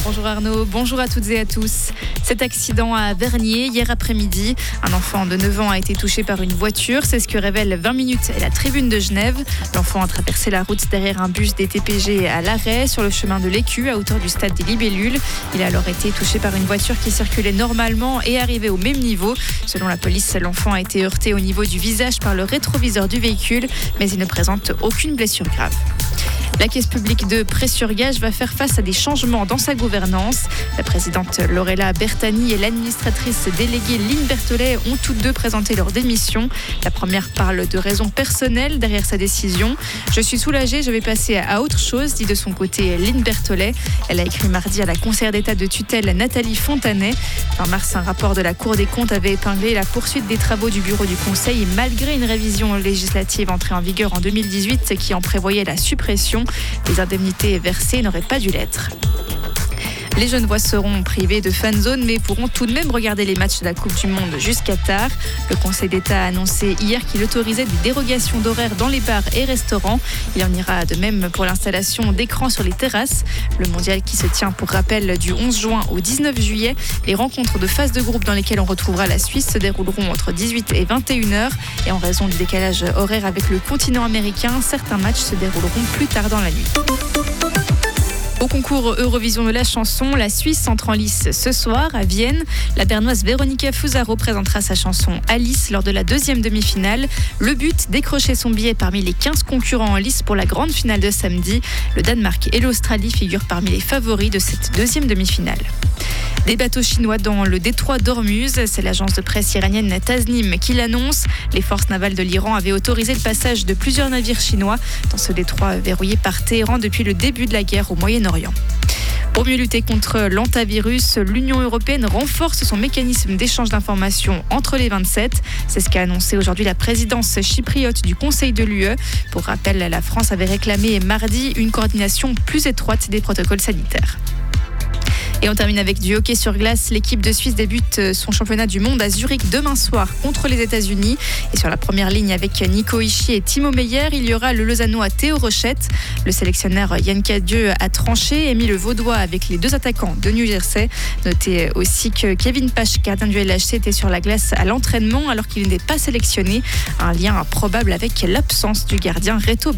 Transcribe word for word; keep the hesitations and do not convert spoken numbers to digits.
Bonjour Arnaud, bonjour à toutes et à tous. Cet accident à Vernier, hier après-midi, un enfant de neuf ans a été touché par une voiture. C'est ce que révèle vingt minutes et la tribune de Genève. L'enfant a traversé la route derrière un bus des T P G à l'arrêt sur le chemin de l'Écu à hauteur du stade des Libellules. Il a alors été touché par une voiture qui circulait normalement et arrivait au même niveau. Selon la police, l'enfant a été heurté au niveau du visage par le rétroviseur du véhicule, mais il ne présente aucune blessure grave. La Caisse publique de Pré-sur-Gage va faire face à des changements dans sa gouvernance. La présidente Laurella Bertani et l'administratrice déléguée Lynn Berthollet ont toutes deux présenté leur démission. La première parle de raisons personnelles derrière sa décision. « Je suis soulagée, je vais passer à autre chose », dit de son côté Lynn Berthollet. Elle a écrit mardi à la conseillère d'État de tutelle Nathalie Fontanet. En mars, un rapport de la Cour des comptes avait épinglé la poursuite des travaux du bureau du Conseil malgré une révision législative entrée en vigueur en deux mille dix-huit qui en prévoyait la suppression. Les indemnités versées n'auraient pas dû l'être. Les Genevois seront privés de fan zone mais pourront tout de même regarder les matchs de la Coupe du Monde jusqu'à tard. Le Conseil d'État a annoncé hier qu'il autorisait des dérogations d'horaires dans les bars et restaurants. Il en ira de même pour l'installation d'écrans sur les terrasses. Le mondial qui se tient pour rappel du onze juin au dix-neuf juillet. Les rencontres de phase de groupe dans lesquelles on retrouvera la Suisse se dérouleront entre dix-huit et vingt et une heures. Et en raison du décalage horaire avec le continent américain, certains matchs se dérouleront plus tard dans la nuit. Au concours Eurovision de la chanson, la Suisse entre en lice ce soir à Vienne. La Bernoise Veronica Fusaro présentera sa chanson Alice lors de la deuxième demi-finale. Le but, décrocher son billet parmi les quinze concurrents en lice pour la grande finale de samedi. Le Danemark et l'Australie figurent parmi les favoris de cette deuxième demi-finale. Des bateaux chinois dans le détroit d'Ormuz, c'est l'agence de presse iranienne Tasnim qui l'annonce. Les forces navales de l'Iran avaient autorisé le passage de plusieurs navires chinois dans ce détroit verrouillé par Téhéran depuis le début de la guerre au Moyen-Orient. Pour mieux lutter contre l'hantavirus, l'Union européenne renforce son mécanisme d'échange d'informations entre les vingt-sept. C'est ce qu'a annoncé aujourd'hui la présidence chypriote du Conseil de l'U E. Pour rappel, la France avait réclamé mardi une coordination plus étroite des protocoles sanitaires. Et on termine avec du hockey sur glace. L'équipe de Suisse débute son championnat du monde à Zurich demain soir contre les États-Unis. Et sur la première ligne avec Nico Hischier et Timo Meyer, il y aura le Lausannois Théo Rochette. Le sélectionneur Yann Cadieux a tranché et mis le Vaudois avec les deux attaquants de New Jersey. Notez aussi que Kevin Pache, gardien du L H C, était sur la glace à l'entraînement alors qu'il n'est pas sélectionné. Un lien probable avec l'absence du gardien Reto